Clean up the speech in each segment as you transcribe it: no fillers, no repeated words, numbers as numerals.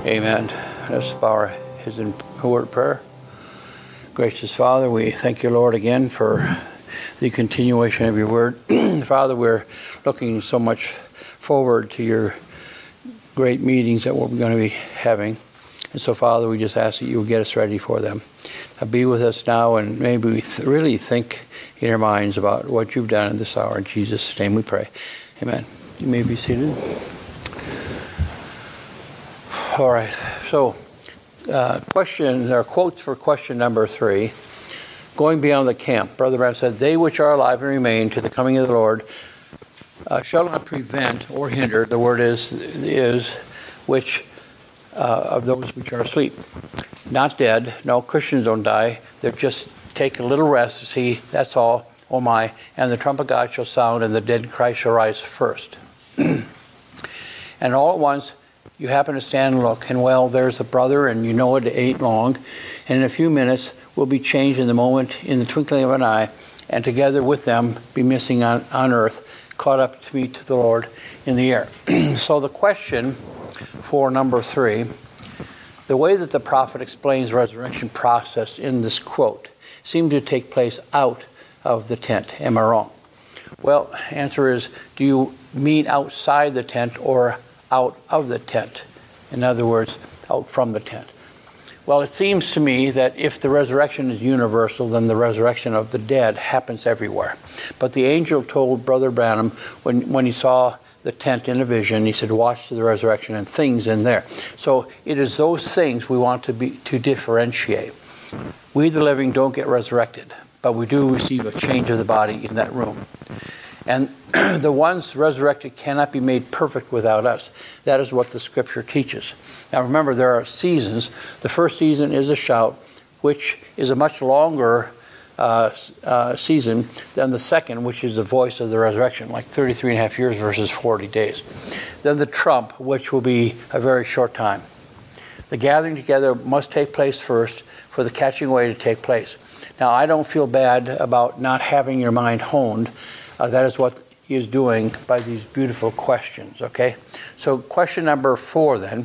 Amen. Let's bow our heads in a word of prayer. Gracious Father, we thank you, Lord, again for the continuation of your word. Father, we're looking so much forward to your great meetings that we're going to be having. And so, Father, we just ask that you will get us ready for them. Now, be with us now, and maybe we really think in our minds about what you've done in this hour. In Jesus' name we pray. Amen. You may be seated. All right. So, questions or quotes for question number 3. Going beyond the camp. Brother Branham said, "They which are alive and remain to the coming of the Lord shall not prevent or hinder." The word is which of those which are asleep. Not dead. No, Christians don't die. They just take a little rest. See, that's all. Oh my. And the trumpet of God shall sound, and the dead in Christ shall rise first. And all at once, you happen to stand and look, and well, there's a brother, and you know it ain't long. And in a few minutes, we'll be changed in the moment, in the twinkling of an eye, and together with them be missing on earth, caught up to meet the Lord in the air. So the question for number 3, the way that the prophet explains the resurrection process in this quote seemed to take place out of the tent. Am I wrong? Well, answer is, do you mean outside the tent or out of the tent? In other words, out from the tent. Well, it seems to me that if the resurrection is universal, then the resurrection of the dead happens everywhere. But the angel told Brother Branham when he saw the tent in a vision, he said, "Watch the resurrection and things in there." So it is those things we want to differentiate. We, the living, don't get resurrected, but we do receive a change of the body in that room. And the ones resurrected cannot be made perfect without us. That is what the Scripture teaches. Now remember, there are seasons. The first season is a shout, which is a much longer season than the second, which is the voice of the resurrection, like 33 and a half years versus 40 days. Then the trump, which will be a very short time. The gathering together must take place first for the catching away to take place. Now, I don't feel bad about not having your mind honed. That is what he is doing by these beautiful questions, okay? So question number 4 then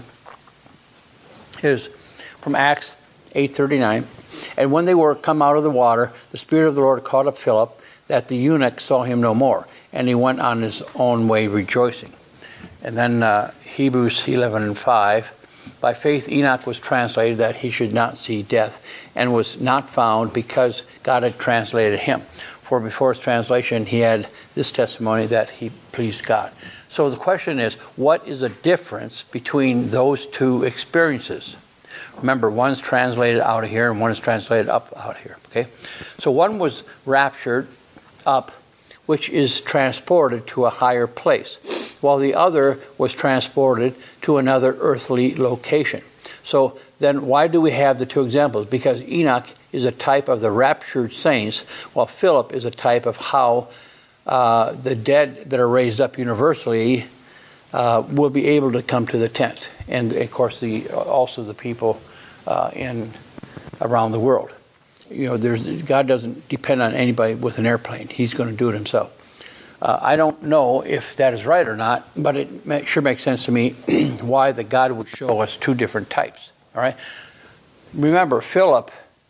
is from Acts 8:39. "And when they were come out of the water, the Spirit of the Lord caught up Philip, that the eunuch saw him no more, and he went on his own way rejoicing." And then Hebrews 11:5. "By faith Enoch was translated that he should not see death, and was not found because God had translated him. For before his translation, he had this testimony that he pleased God." So the question is, what is the difference between those two experiences? Remember, one's translated out of here and one is translated up out here. Okay, so one was raptured up, which is transported to a higher place, while the other was transported to another earthly location. So then why do we have the two examples? Because Enoch is a type of the raptured saints, while Philip is a type of how the dead that are raised up universally will be able to come to the tent. And, of course, also the people around the world. You know, God doesn't depend on anybody with an airplane. He's going to do it himself. I don't know if that is right or not, but it sure makes sense to me why that God would show us two different types. All right. Remember, Philip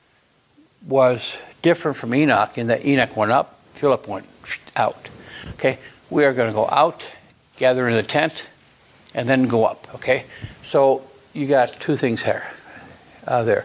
was different from Enoch in that Enoch went up, Philip went out. Okay, we are going to go out, gather in the tent, and then go up. Okay, so you got two things here, there.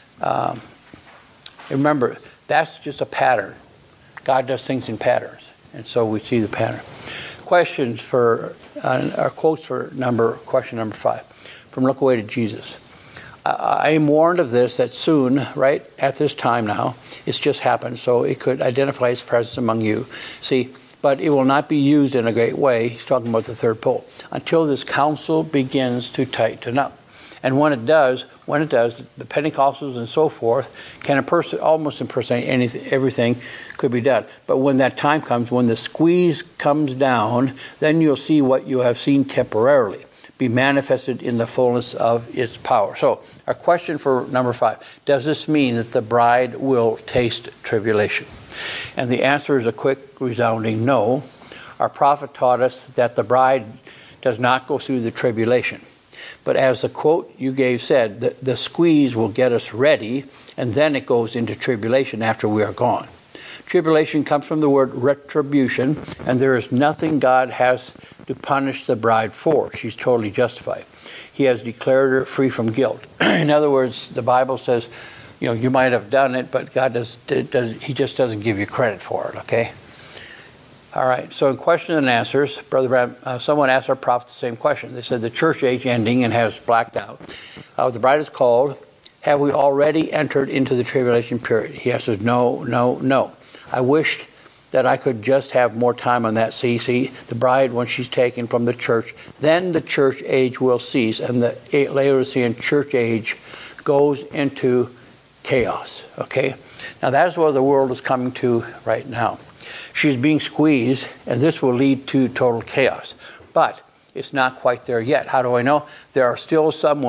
Remember, that's just a pattern. God does things in patterns, and so we see the pattern. Questions for quotes for question number 5 from Look Away to Jesus. I am warned of this, that soon, right, at this time now, it's just happened, so it could identify its presence among you. See, but it will not be used in a great way, he's talking about the third pole, until this council begins to tighten up. And when it does, the Pentecostals and so forth can almost impersonate everything could be done. But when that time comes, when the squeeze comes down, then you'll see what you have seen temporarily be manifested in the fullness of its power. So, our question for number 5, does this mean that the bride will taste tribulation? And the answer is a quick, resounding no. Our prophet taught us that the bride does not go through the tribulation. But as the quote you gave said, the squeeze will get us ready, and then it goes into tribulation after we are gone. Tribulation comes from the word retribution, and there is nothing God has to punish the bride for. She's totally justified. He has declared her free from guilt. In other words, the Bible says, you might have done it, but God He just doesn't give you credit for it, okay? All right, so in question and answers, Brother Branham, someone asked our prophet the same question. They said the church age ending and has blacked out. The bride is called, have we already entered into the tribulation period? He answers, no, no, no. I wished that I could just have more time on that. See, the bride, when she's taken from the church, then the church age will cease, and the Laodicean church age goes into chaos, okay? Now, that is where the world is coming to right now. She's being squeezed, and this will lead to total chaos. But it's not quite there yet. How do I know? There are still some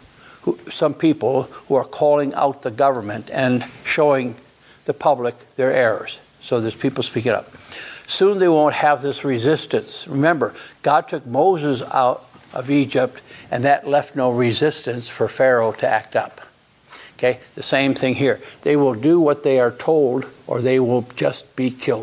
people who are calling out the government and showing the public their errors. So there's people speaking up. Soon they won't have this resistance. Remember, God took Moses out of Egypt, and that left no resistance for Pharaoh to act up. Okay, the same thing here. They will do what they are told, or they will just be killed.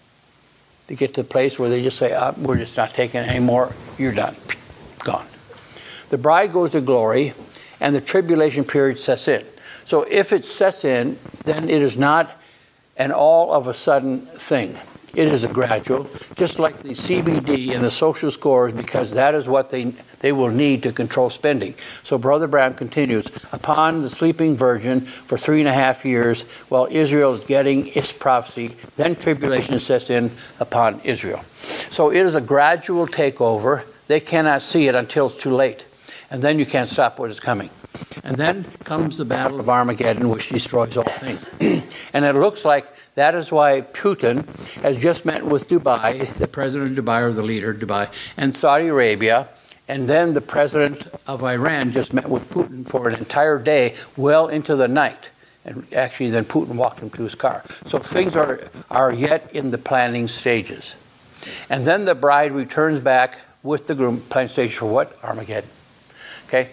They get to the place where they just say, we're just not taking it anymore. You're done. Gone. The bride goes to glory, and the tribulation period sets in. So if it sets in, then it is not an all-of-a-sudden thing. It is a gradual, just like the CBD and the social scores, because that is what they will need to control spending. So Brother Branham continues, upon the sleeping virgin for 3.5 years, while Israel is getting its prophecy, then tribulation sets in upon Israel. So it is a gradual takeover. They cannot see it until it's too late. And then you can't stop what is coming. And then comes the Battle of Armageddon, which destroys all things. And it looks like that is why Putin has just met with Dubai, the president of Dubai, or the leader of Dubai, and Saudi Arabia, and then the president of Iran just met with Putin for an entire day, well into the night. And actually then Putin walked him to his car. So things are yet in the planning stages. And then the bride returns back with the groom, planning stage for what? Armageddon. Okay?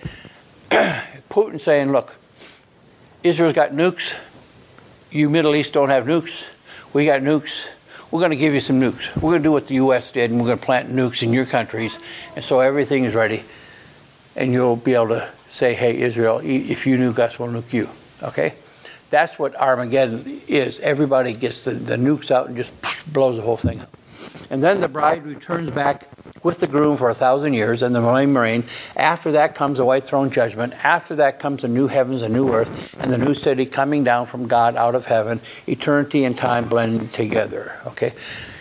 Putin saying, look, Israel's got nukes. You Middle East don't have nukes. We got nukes. We're going to give you some nukes. We're going to do what the U.S. did, and we're going to plant nukes in your countries. And so everything is ready. And you'll be able to say, hey, Israel, if you nuke us, we'll nuke you. Okay? That's what Armageddon is. Everybody gets the nukes out and just blows the whole thing up. And then the bride returns back with the groom for 1,000 years, and the millennium reign. After that comes the white throne judgment. After that comes the new heavens and new earth, and the new city coming down from God out of heaven. Eternity and time blending together. Okay.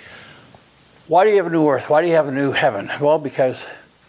Why do you have a new earth? Why do you have a new heaven? Well, because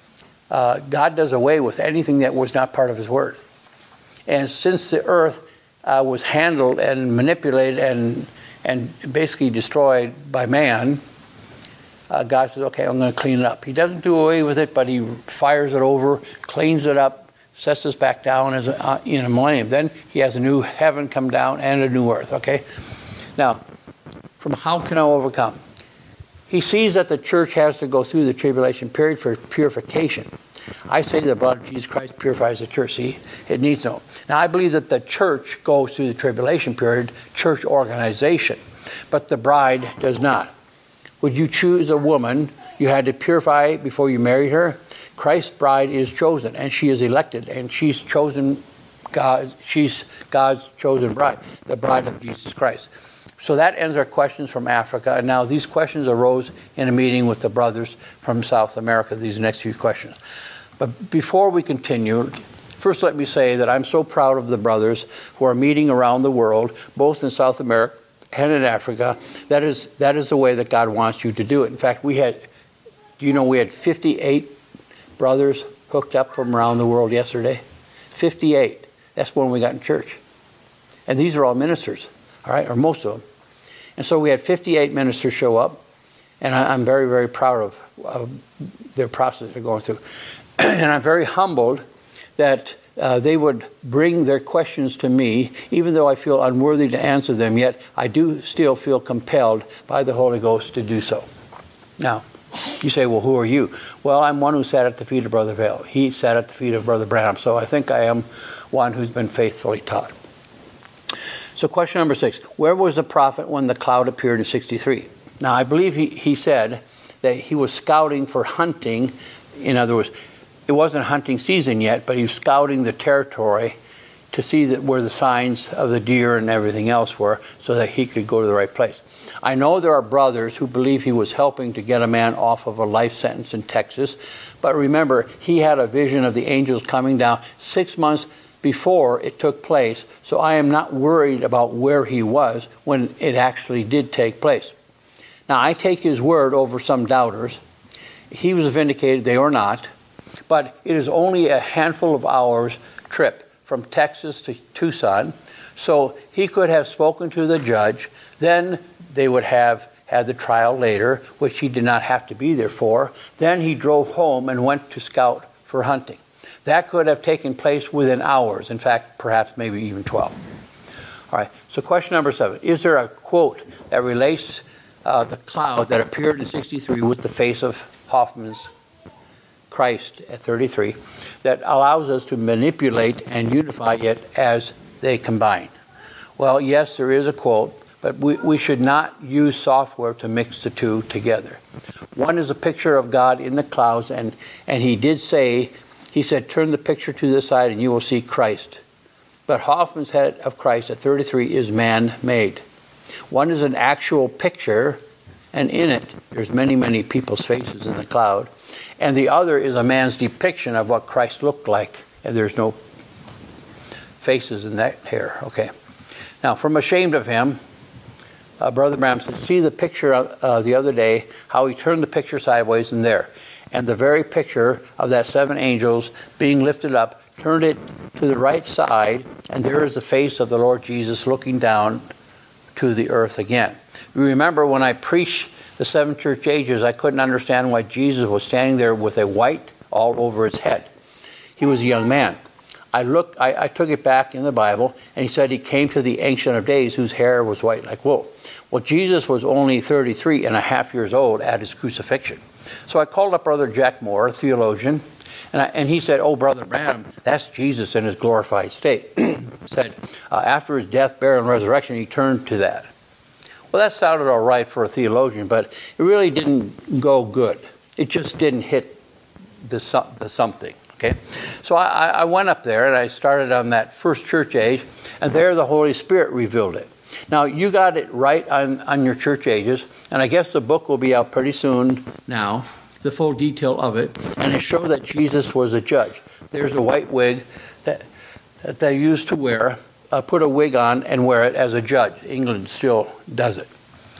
God does away with anything that was not part of His word. And since the earth was handled and manipulated and basically destroyed by man, God says, okay, I'm going to clean it up. He doesn't do away with it, but He fires it over, cleans it up, sets us back down as in a millennium. Then He has a new heaven come down and a new earth, okay? Now, from how can I overcome? He sees that the church has to go through the tribulation period for purification. I say the blood of Jesus Christ purifies the church. See, it needs no. Now, I believe that the church goes through the tribulation period, church organization, but the bride does not. Would you choose a woman you had to purify before you married her? Christ's bride is chosen, and she is elected, and she's chosen God. She's God's chosen bride, the bride of Jesus Christ. So that ends our questions from Africa. And now these questions arose in a meeting with the brothers from South America, these next few questions. But before we continue, first let me say that I'm so proud of the brothers who are meeting around the world, both in South America and in Africa. That is the way that God wants you to do it. In fact, we had 58 brothers hooked up from around the world yesterday. 58. That's when we got in church. And these are all ministers, all right, or most of them. And so we had 58 ministers show up, and I'm very, very proud of their process they're going through. And I'm very humbled that they would bring their questions to me, even though I feel unworthy to answer them, yet I do still feel compelled by the Holy Ghost to do so. Now, You say, well, who are you? Well, I'm one who sat at the feet of Brother Vail. He sat at the feet of Brother Branham. So I think I am one who's been faithfully taught. So question number 6. Where was the prophet when the cloud appeared in 63? Now, I believe he said that he was scouting for hunting. In other words, it wasn't hunting season yet, but he was scouting the territory to see that where the signs of the deer and everything else were so that he could go to the right place. I know there are brothers who believe he was helping to get a man off of a life sentence in Texas. But remember, he had a vision of the angels coming down 6 months before it took place. So I am not worried about where he was when it actually did take place. Now, I take his word over some doubters. He was vindicated, they are not. But it is only a handful of hours trip from Texas to Tucson. So he could have spoken to the judge. Then they would have had the trial later, which he did not have to be there for. Then he drove home and went to scout for hunting. That could have taken place within hours. In fact, perhaps maybe even 12. All right, so question number 7. Is there a quote that relates the cloud that appeared in 63 with the face of Hoffman's Christ at 33 that allows us to manipulate and unify it as they combine? Well, yes, there is a quote, but we should not use software to mix the two together. One is a picture of God in the clouds, and he did say, he said, turn the picture to this side and you will see Christ. But Hoffman's head of Christ at 33 is man-made. One is an actual picture, and in it, there's many, many people's faces in the cloud. And the other is a man's depiction of what Christ looked like, and there's no faces in that hair. Okay. Now, from Ashamed of Him, Brother Branham said, see the picture the other day, how he turned the picture sideways in there. And the very picture of that 7 angels being lifted up, turned it to the right side, and there is the face of the Lord Jesus looking down to the earth again. You remember when I preached the 7 church ages, I couldn't understand why Jesus was standing there with a white all over his head. He was a young man. I took it back in the Bible, and he said he came to the Ancient of Days whose hair was white like wool. Well, Jesus was only 33 and a half years old at his crucifixion. So I called up Brother Jack Moore, a theologian, and he said, oh, Brother Branham, that's Jesus in his glorified state. Said, after his death, burial, and resurrection, he turned to that. Well, that sounded all right for a theologian, but it really didn't go good. It just didn't hit the something. Okay, so I went up there and I started on that first church age, and there the Holy Spirit revealed it. Now, you got it right on your church ages, and I guess the book will be out pretty soon now, the full detail of it, and it showed that Jesus was a judge. There's a white wig that they used to wear, put a wig on and wear it as a judge. England still does it.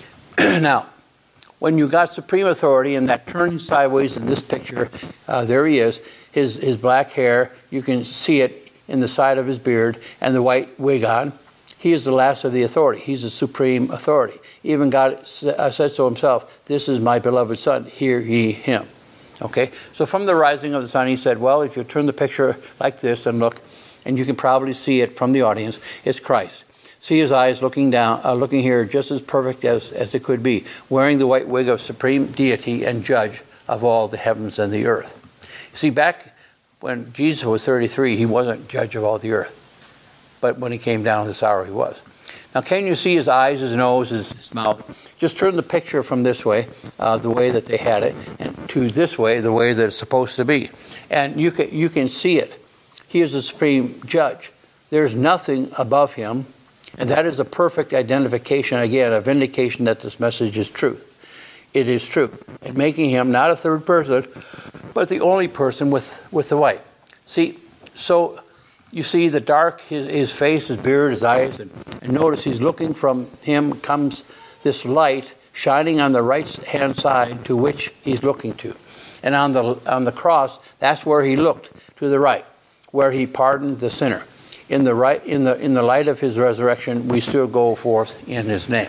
Now, when you got supreme authority and that turning sideways in this picture, there he is, his black hair, you can see it in the side of his beard, and the white wig on. He is the last of the authority. He's the supreme authority. Even God said so himself, this is my beloved son, hear ye him. Okay, so from the rising of the sun, he said, well, if you turn the picture like this and look, and you can probably see it from the audience, it's Christ. See his eyes looking down, looking here just as perfect as it could be, wearing the white wig of supreme deity and judge of all the heavens and the earth. You see, back when Jesus was 33, he wasn't judge of all the earth. But when he came down this hour, he was. Now, can you see his eyes, his nose, his mouth? Just turn the picture from this way, the way that they had it, and to this way, the way that it's supposed to be. And you can see it. He is the supreme judge. There's nothing above him. And that is a perfect identification, again, a vindication that this message is truth. It is true. And making him not a third person, but the only person with the white. See, so you see the dark, his face, his beard, his eyes, and notice he's looking from him comes this light shining on the right-hand side to which he's looking to. And on the cross, that's where he looked, to the right, where he pardoned the sinner. In the light of his resurrection, we still go forth in his name.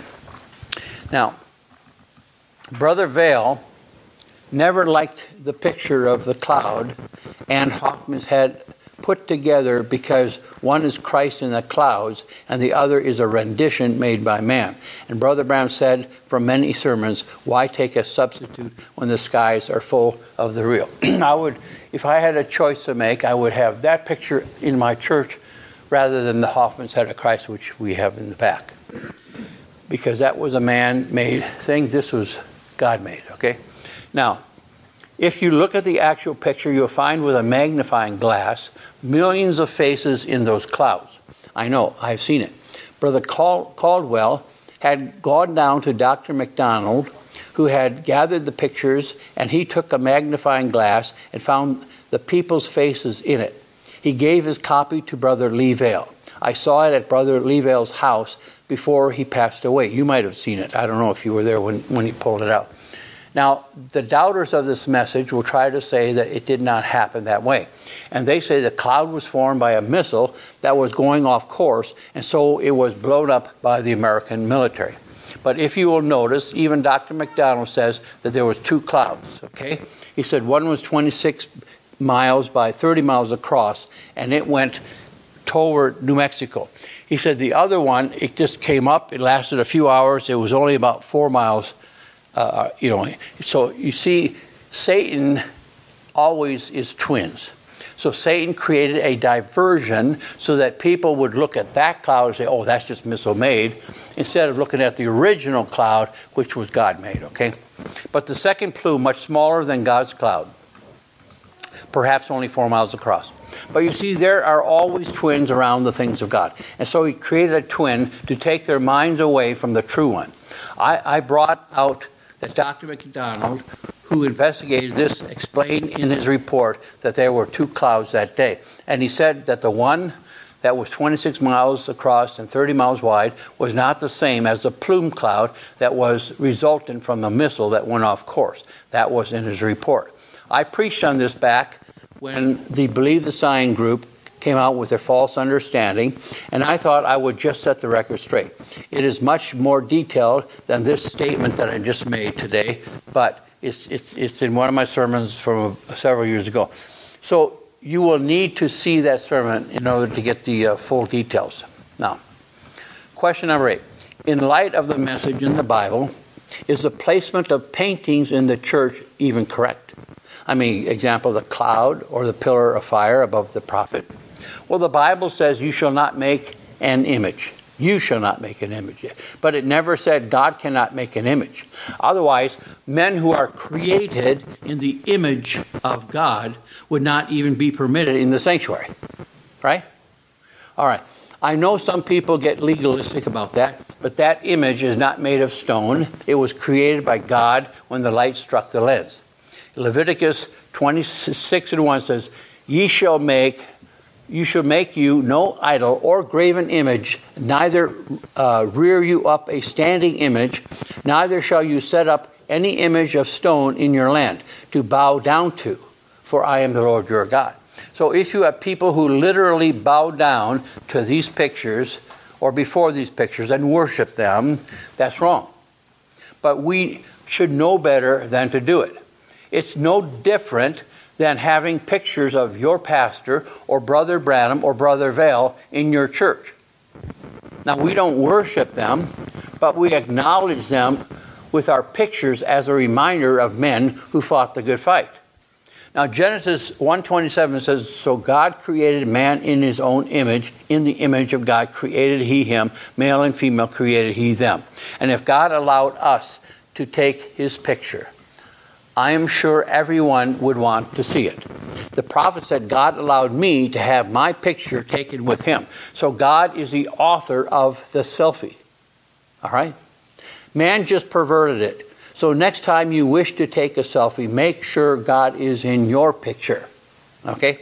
Now, Brother Vail never liked the picture of the cloud and Hoffman's head put together because one is Christ in the clouds and the other is a rendition made by man. And Brother Branham said from many sermons, why take a substitute when the skies are full of the real? If I had a choice to make, I would have that picture in my church rather than the Hoffman's Head of Christ, which we have in the back. Because that was a man-made thing. This was God-made, okay? Now, if you look at the actual picture, you'll find with a magnifying glass millions of faces in those clouds. I know, I've seen it. Brother Caldwell had gone down to Dr. McDonald, who had gathered the pictures, and he took a magnifying glass and found the people's faces in it. He gave his copy to Brother Lee Vale. I saw it at Brother Lee Vale's house before he passed away. You might have seen it. I don't know if you were there when he pulled it out. Now, the doubters of this message will try to say that it did not happen that way. And they say the cloud was formed by a missile that was going off course, and so it was blown up by the American military. But if you will notice, even Dr. McDonald says that there was two clouds, okay? He said one was 26 miles by 30 miles across, and it went toward New Mexico. He said the other one, it just came up, it lasted a few hours, it was only about 4 miles. So you see, Satan always is twins. So Satan created a diversion so that people would look at that cloud and say, oh, that's just missile made, instead of looking at the original cloud, which was God made, okay? But the second plume, much smaller than God's cloud, perhaps only 4 miles across. But you see, there are always twins around the things of God. And so he created a twin to take their minds away from the true one. I brought out that Dr. McDonald, who investigated this, explained in his report that there were two clouds that day. And he said that the one that was 26 miles across and 30 miles wide was not the same as the plume cloud that was resultant from the missile that went off course. That was in his report. I preached on this back when the Believe the Sign group came out with their false understanding, and I thought I would just set the record straight. It is much more detailed than this statement that I just made today, but it's in one of my sermons from several years ago. So you will need to see that sermon in order to get the full details. Now, question number 8. In light of the message in the Bible, is the placement of paintings in the church even correct? I mean, example, the cloud or the pillar of fire above the prophet. Well, the Bible says you shall not make an image. You shall not make an image. But it never said God cannot make an image. Otherwise, men who are created in the image of God would not even be permitted in the sanctuary. Right? All right. I know some people get legalistic about that, but that image is not made of stone. It was created by God when the light struck the lens. Leviticus 26:1 says, You shall make you no idol or graven image, neither rear you up a standing image, neither shall you set up any image of stone in your land to bow down to, for I am the Lord your God. So if you have people who literally bow down to these pictures or before these pictures and worship them, that's wrong. But we should know better than to do it. It's no different than having pictures of your pastor or Brother Branham or Brother Vale in your church. Now, we don't worship them, but we acknowledge them with our pictures as a reminder of men who fought the good fight. Now, Genesis 1:27 says, So God created man in his own image. In the image of God created he him. Male and female created he them. And if God allowed us to take his picture, I am sure everyone would want to see it. The prophet said God allowed me to have my picture taken with him. So God is the author of the selfie. All right? Man just perverted it. So next time you wish to take a selfie, make sure God is in your picture. Okay?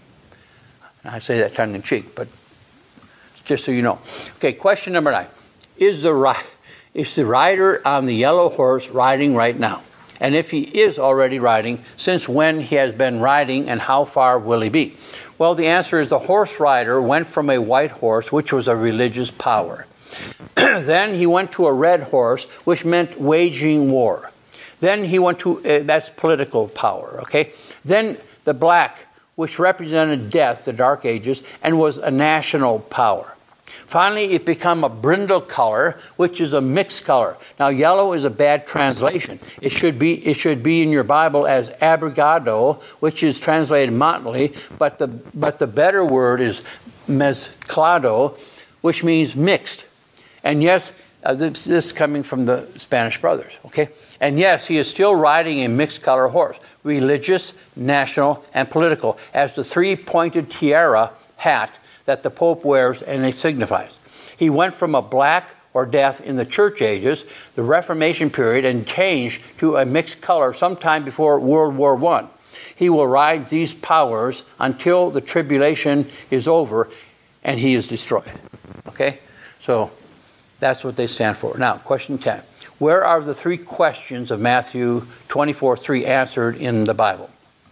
I say that tongue in cheek, but just so you know. Okay, question number 9. Is the rider on the yellow horse riding right now? And if he is already riding, since when he has been riding and how far will he be? Well, the answer is the horse rider went from a white horse, which was a religious power. Then he went to a red horse, which meant waging war. Then he went to, that's political power, okay? Then the black which represented death, the Dark Ages, and was a national power. Finally, it became a brindle color, which is a mixed color. Now, yellow is a bad translation. It should be in your Bible as abrigado, which is translated motley, but the better word is mezclado, which means mixed. And yes, this is coming from the Spanish brothers, okay? And yes, he is still riding a mixed color horse, religious, national, and political, as the three-pointed tiara hat that the Pope wears and it signifies. He went from a black or death in the church ages, the Reformation period, and changed to a mixed color sometime before World War I. He will ride these powers until the tribulation is over and he is destroyed. Okay? So that's what they stand for. Now, question 10. Where are the three questions of Matthew 24:3 answered in the Bible?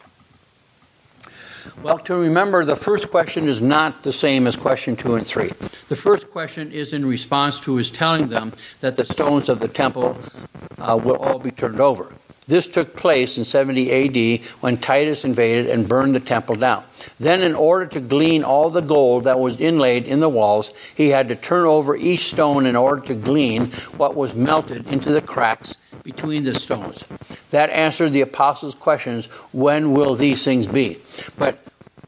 Well, to remember, the first question is not the same as question 2 and 3. The first question is in response to his telling them that the stones of the temple will all be turned over. This took place in 70 A.D. when Titus invaded and burned the temple down. Then, in order to glean all the gold that was inlaid in the walls, he had to turn over each stone in order to glean what was melted into the cracks between the stones. That answered the apostles' questions, when will these things be? But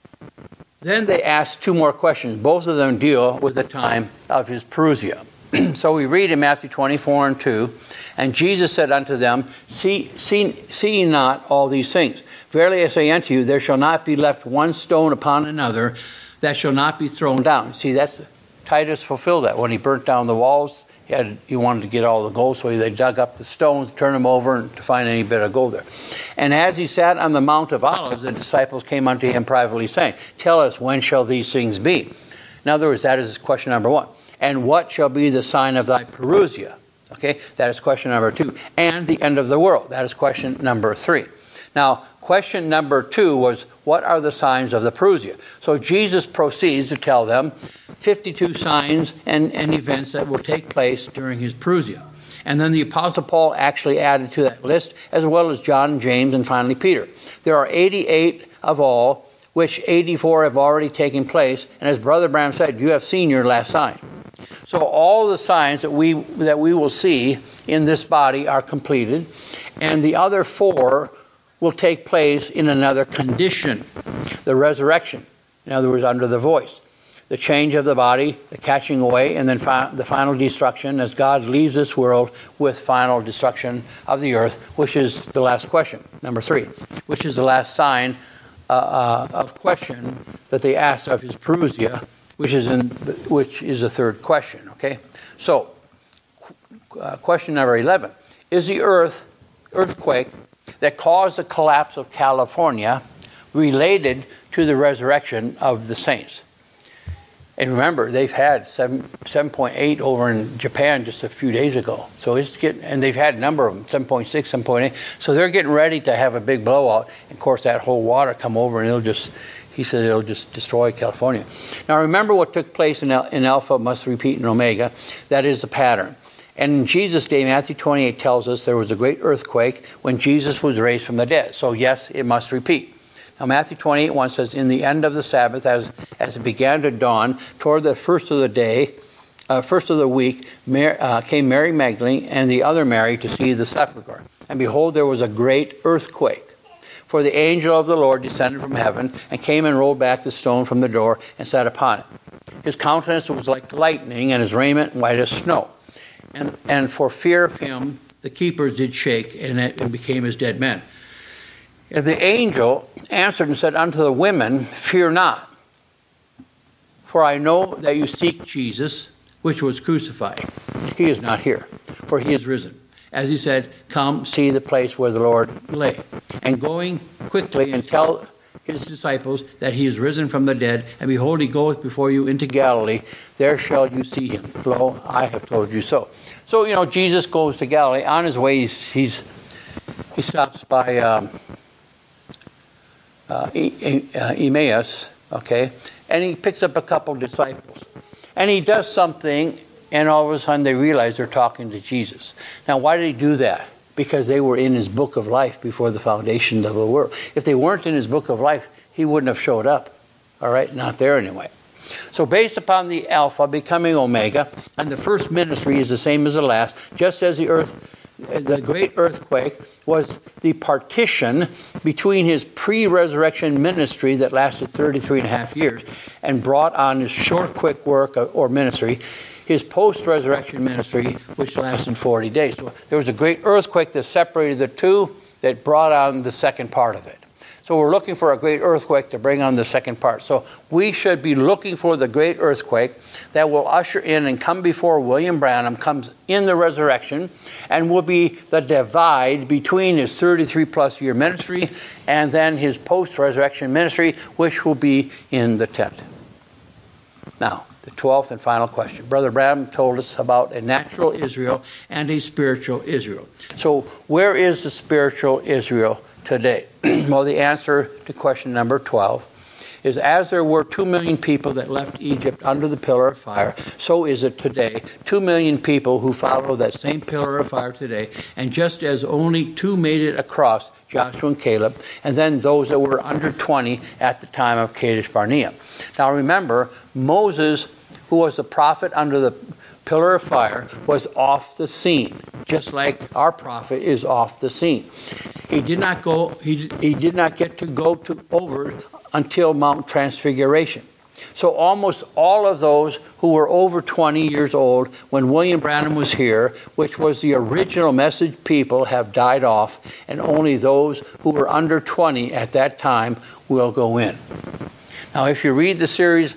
then they asked two more questions. Both of them deal with the time of his parousia. So we read in Matthew 24:2, and Jesus said unto them, See ye not all these things? Verily I say unto you, there shall not be left one stone upon another that shall not be thrown down. See, Titus fulfilled that. When he burnt down the walls, he wanted to get all the gold, so they dug up the stones, turned them over, and to find any bit of gold there. And as he sat on the Mount of Olives, the disciples came unto him privately, saying, Tell us, when shall these things be? In other words, that is question number 1. And what shall be the sign of thy parousia? Okay, that is question number 2. And the end of the world. That is question number 3. Now, question number 2 was, what are the signs of the parousia? So Jesus proceeds to tell them 52 signs and events that will take place during his parousia. And then the Apostle Paul actually added to that list, as well as John, James, and finally Peter. There are 88 of all, which 84 have already taken place. And as Brother Branham said, you have seen your last sign. So all the signs that we will see in this body are completed, and the other 4 will take place in another condition. The resurrection, in other words, under the voice. The change of the body, the catching away, and then the final destruction as God leaves this world with final destruction of the earth, which is the last question, number 3, which is the last sign of question that they asked of his parousia, which is the third question, okay? So, question number 11. Is the earthquake that caused the collapse of California related to the resurrection of the saints? And remember, they've had 7.8 over in Japan just a few days ago. So and they've had a number of them, 7.6, 7.8. So they're getting ready to have a big blowout. And of course, that whole water come over and he said it'll just destroy California. Now remember what took place in Alpha must repeat in Omega. That is the pattern. And in Jesus' day, Matthew 28 tells us there was a great earthquake when Jesus was raised from the dead. So yes, it must repeat. Now Matthew 28:1 says, in the end of the Sabbath, as it began to dawn, toward the first of the week, came Mary Magdalene and the other Mary to see the sepulchre. And behold, there was a great earthquake. For the angel of the Lord descended from heaven and came and rolled back the stone from the door and sat upon it. His countenance was like lightning and his raiment white as snow. And for fear of him, the keepers did shake and became as dead men. And the angel answered and said unto the women, fear not, for I know that you seek Jesus, which was crucified. He is not here, for he is risen. As he said, come see the place where the Lord lay. And going quickly and tell his disciples that he is risen from the dead, and behold, he goeth before you into Galilee. There shall you see him. Lo, I have told you so. So, Jesus goes to Galilee. On his way, he stops by Emmaus, okay? And he picks up a couple disciples. And he does something, and all of a sudden they realize they're talking to Jesus. Now, why did he do that? Because they were in his book of life before the foundation of the world. If they weren't in his book of life, he wouldn't have showed up. All right, not there anyway. So based upon the Alpha becoming Omega, and the first ministry is the same as the last, just as the great earthquake was the partition between his pre-resurrection ministry that lasted 33 and a half years and brought on his short, quick work or ministry, his post-resurrection ministry, which lasted 40 days. So there was a great earthquake that separated the two that brought on the second part of it. So we're looking for a great earthquake to bring on the second part. So we should be looking for the great earthquake that will usher in and come before William Branham comes in the resurrection and will be the divide between his 33-plus year ministry and then his post-resurrection ministry, which will be in the tent. Now, the 12th and final question. Brother Branham told us about a natural Israel and a spiritual Israel. So where is the spiritual Israel today? Well, the answer to question number 12 is, as there were 2 million people that left Egypt under the pillar of fire, so is it today. 2 million people who follow that same pillar of fire today. And just as only 2 made it across, Joshua and Caleb, and then those that were under 20 at the time of Kadesh Barnea. Now remember, Moses, who was the prophet under the pillar of fire, was off the scene, just like our prophet is off the scene. He did not get to go over until Mount Transfiguration. So almost all of those who were over 20 years old when William Branham was here, which was the original message people, have died off, and only those who were under 20 at that time will go in. Now, if you read the series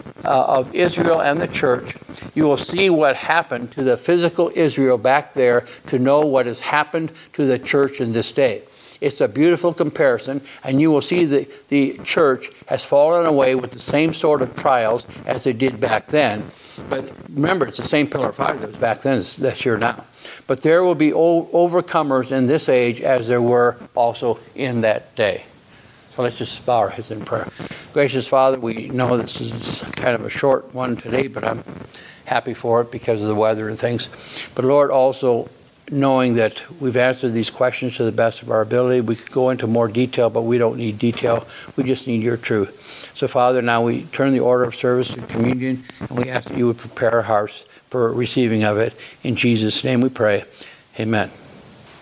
of Israel and the church, you will see what happened to the physical Israel back there to know what has happened to the church in this day. It's a beautiful comparison, and you will see that the church has fallen away with the same sort of trials as they did back then. But remember, it's the same pillar of fire that was back then that's here now. But there will be overcomers in this age as there were also in that day. So let's just bow our heads in prayer. Gracious Father, we know this is kind of a short one today, but I'm happy for it because of the weather and things. But Lord, also knowing that we've answered these questions to the best of our ability, we could go into more detail, but we don't need detail. We just need your truth. So Father, now we turn the order of service to communion, and we ask that you would prepare our hearts for receiving of it. In Jesus' name we pray. Amen.